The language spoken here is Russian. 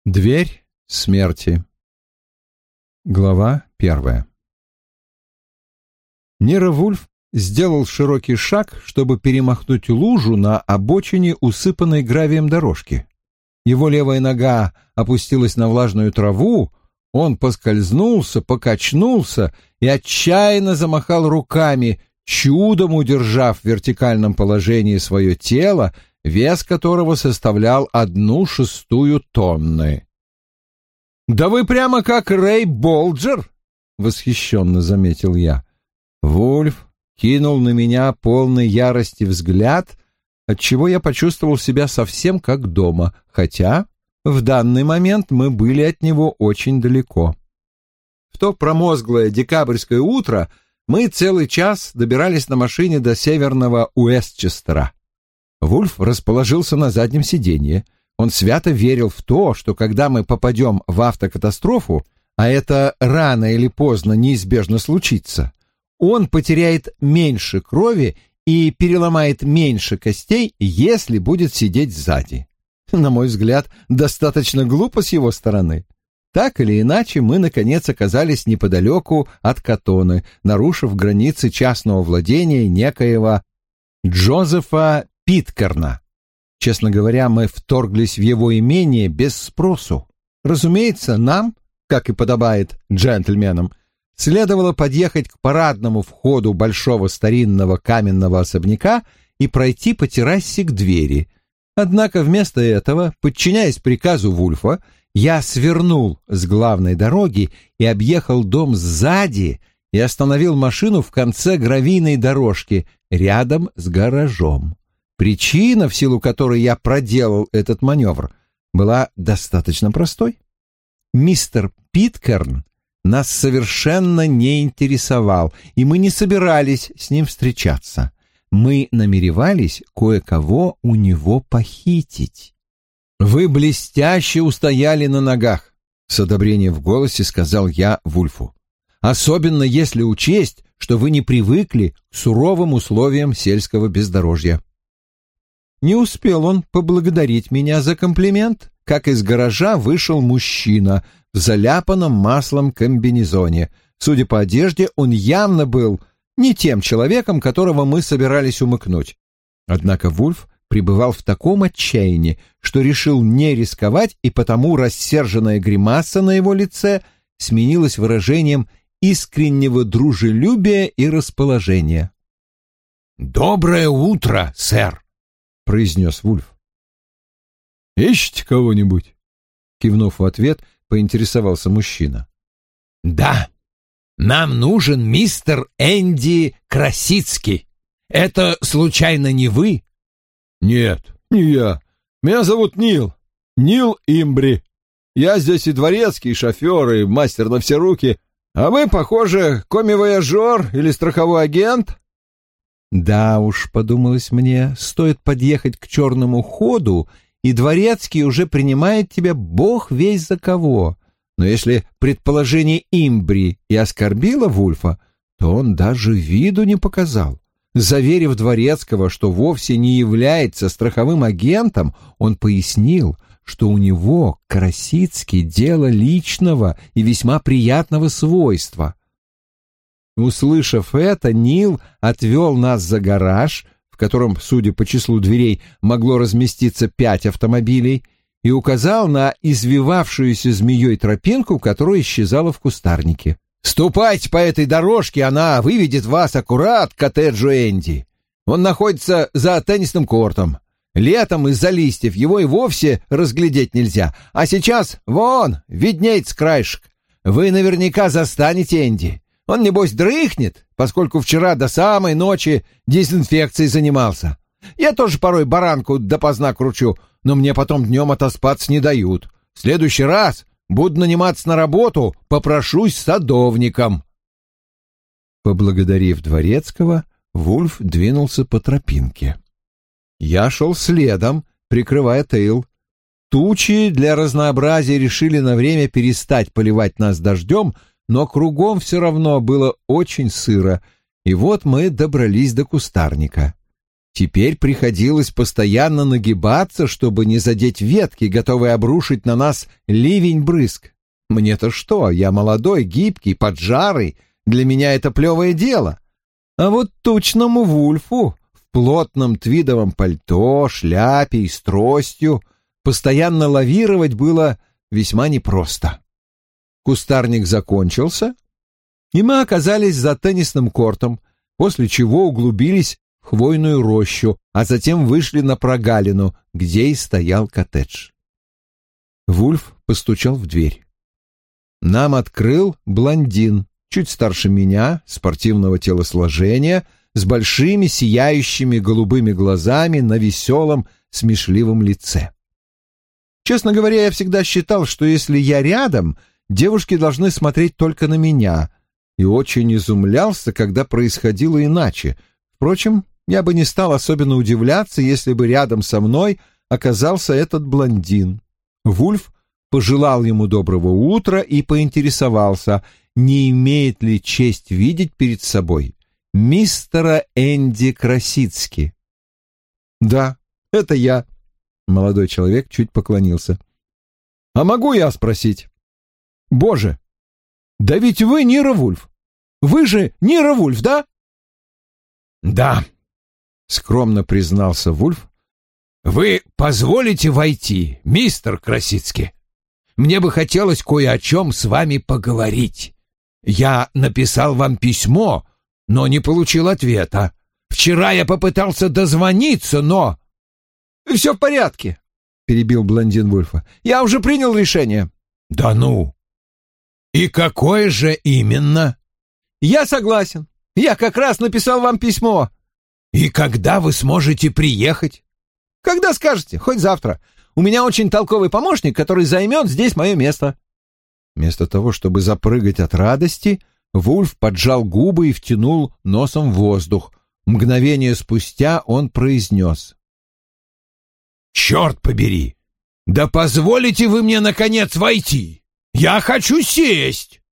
Дверь смерти. Глава 1. Неро Вульф сделал широкий шаг, чтобы перемахнуть лужу на обочине усыпанной гравием дорожки. Его левая нога опустилась на влажную траву, он поскользнулся, покачнулся и отчаянно замахал руками, чудом удержав в вертикальном положении свое тело, вес которого составлял 1/6 тонны. «Да вы прямо как Рэй Болджер!» — восхищенно заметил я. Вульф кинул на меня полный ярости взгляд, отчего я почувствовал себя совсем как дома, хотя в данный момент мы были от него очень далеко. В то промозглое декабрьское утро мы целый час добирались на машине до северного Уэстчестера. Вульф расположился на заднем сиденье. Он свято верил в то, что когда мы попадем в автокатастрофу, а это рано или поздно неизбежно случится, он потеряет меньше крови и переломает меньше костей, если будет сидеть сзади. На мой взгляд, достаточно глупо с его стороны. Так или иначе, мы, наконец, оказались неподалеку от Катоны, нарушив границы частного владения некоего Джозефа Питкерна. Честно говоря, мы вторглись в его имение без спросу. Разумеется, нам, как и подобает джентльменам, следовало подъехать к парадному входу большого старинного каменного особняка и пройти по террасе к двери. Однако вместо этого, подчиняясь приказу Вульфа, я свернул с главной дороги и объехал дом сзади и остановил машину в конце гравийной дорожки рядом с гаражом. Причина, в силу которой я проделал этот маневр, была достаточно простой. Мистер Питкерн нас совершенно не интересовал, и мы не собирались с ним встречаться. Мы намеревались кое-кого у него похитить. «Вы блестяще устояли на ногах», — с одобрением в голосе сказал я Вульфу. «Особенно если учесть, что вы не привыкли к суровым условиям сельского бездорожья». Не успел он поблагодарить меня за комплимент, как из гаража вышел мужчина в заляпанном маслом комбинезоне. Судя по одежде, он явно был не тем человеком, которого мы собирались умыкнуть. Однако Вульф пребывал в таком отчаянии, что решил не рисковать, и потому рассерженная гримаса на его лице сменилась выражением искреннего дружелюбия и расположения. «Доброе утро, сэр!» — произнес Вульф. «Ищете кого-нибудь?» — кивнув в ответ, поинтересовался мужчина. «Да, нам нужен мистер Энди Красицкий. Это, случайно, не вы?» «Нет, не я. Меня зовут Нил. Нил Имбри. Я здесь и дворецкий, и шофер, и мастер на все руки. А вы, похоже, коми-вояжер или страховой агент?» Да уж, подумалось мне, стоит подъехать к черному ходу, и дворецкий уже принимает тебя бог весть за кого. Но если предположение Имбри и оскорбило Вульфа, то он даже виду не показал. Заверив дворецкого, что вовсе не является страховым агентом, он пояснил, что у него, Красицкий, дело личного и весьма приятного свойства. Услышав это, Нил отвел нас за гараж, в котором, судя по числу дверей, могло разместиться 5 автомобилей, и указал на извивавшуюся змеей тропинку, которая исчезала в кустарнике. «Ступайте по этой дорожке, она выведет вас аккурат к коттеджу Энди. Он находится за теннисным кортом. Летом из-за листьев его и вовсе разглядеть нельзя, а сейчас, вон, виднеется краешек. Вы наверняка застанете Энди. Он, небось, дрыхнет, поскольку вчера до самой ночи дезинфекцией занимался. Я тоже порой баранку допоздна кручу, но мне потом днем отоспаться не дают. В следующий раз буду наниматься на работу, попрошусь садовником». Поблагодарив дворецкого, Вульф двинулся по тропинке. Я шел следом, прикрывая тыл. Тучи для разнообразия решили на время перестать поливать нас дождем, но кругом все равно было очень сыро, и вот мы добрались до кустарника. Теперь приходилось постоянно нагибаться, чтобы не задеть ветки, готовые обрушить на нас ливень брызг. Мне-то что, я молодой, гибкий, поджарый, для меня это плевое дело. А вот тучному Вульфу в плотном твидовом пальто, шляпе и с тростью постоянно лавировать было весьма непросто. Кустарник закончился, и мы оказались за теннисным кортом, после чего углубились в хвойную рощу, а затем вышли на прогалину, где и стоял коттедж. Вульф постучал в дверь. Нам открыл блондин, чуть старше меня, спортивного телосложения, с большими сияющими голубыми глазами на веселом, смешливом лице. Честно говоря, я всегда считал, что если я рядом, девушки должны смотреть только на меня, и очень изумлялся, когда происходило иначе. Впрочем, я бы не стал особенно удивляться, если бы рядом со мной оказался этот блондин. Вульф пожелал ему доброго утра и поинтересовался, не имеет ли честь видеть перед собой мистера Энди Красицки. «Да, это я», — молодой человек чуть поклонился. «А могу я спросить?» «Боже, да ведь вы Нира Вульф! Вы же Нира Вульф, да?» «Да», — скромно признался Вульф. «Вы позволите войти, мистер Красицки? Мне бы хотелось кое о чем с вами поговорить. Я написал вам письмо, но не получил ответа. Вчера я попытался дозвониться, но...» «Все в порядке», — перебил блондин Вульфа. «Я уже принял решение». «Да ну! И какое же именно?» «Я согласен. Я как раз написал вам письмо». «И когда вы сможете приехать?» «Когда скажете, хоть завтра. У меня очень толковый помощник, который займет здесь мое место». Вместо того, чтобы запрыгать от радости, Вульф поджал губы и втянул носом в воздух. Мгновение спустя он произнес: «Черт побери! Да позволите вы мне, наконец, войти! Я хочу сесть!»